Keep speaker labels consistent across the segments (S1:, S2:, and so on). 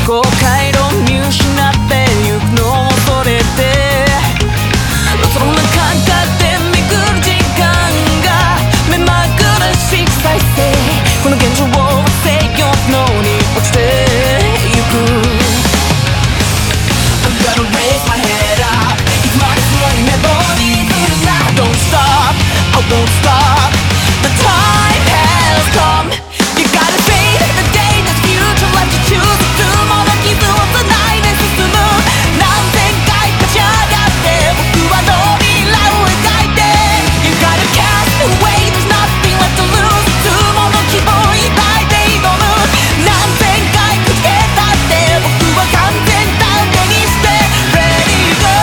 S1: 後悔路見失ってゆくのを恐れてその中で巡る時間が目まぐるしく再生この現状を制御のに落ちてゆく I'm gonna raise my head up いつまで強いメモにするな Don't stop, I won't stop The time has come You gotta fade the day that's future Let you choose いつもの傷を繋いで進む何千回立ち上がって僕はノリラを描いて You gotta cast away There's nothing left to lose いつもの希望を抱いて挑む何千回くじけたって僕は完全断定にして Ready go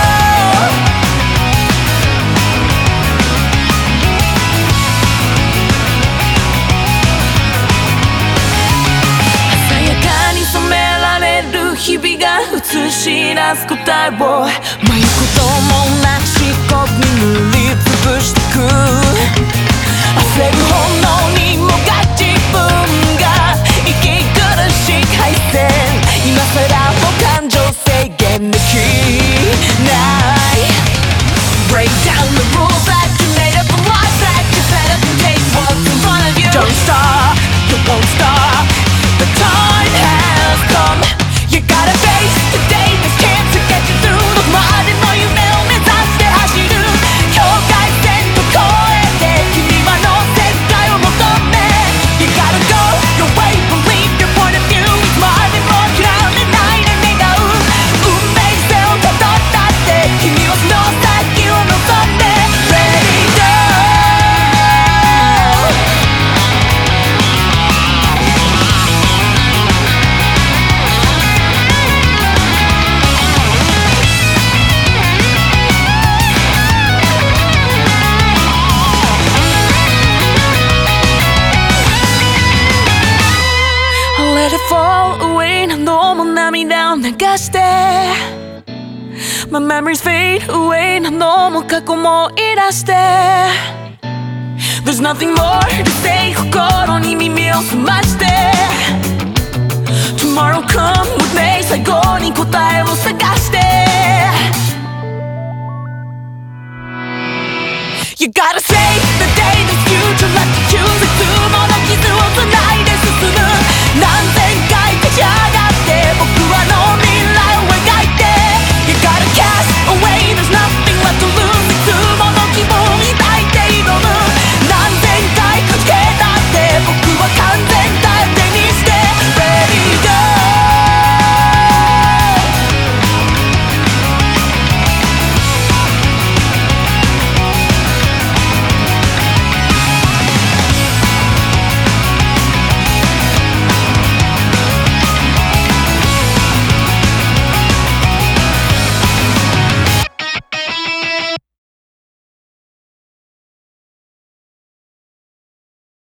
S1: 鮮やかに染められる日々が映し出す答えを迷うこともなく思考に塗りつぶしてく溢れる本能にもが自分が息苦しい敗戦今さらもう感情制限できない Break down the rules that you made up for life that you set up and take what's in front of you Don't stop, you won't stop The time has come You gotta face the day this chance to get you through どこまでも夢を目指して走る境界線と越えて君はの世界を求め You gotta go your way believe your point of view いつまでも諦めないで願う運命線をたどったって君はその先を望んで Ready go Let it fall away 何度も涙を流して My memories fade away 何度も過去も思い出して There's nothing more to say 心に耳を澄まして Tomorrow come with me 最後に答えを探して You gotta save the day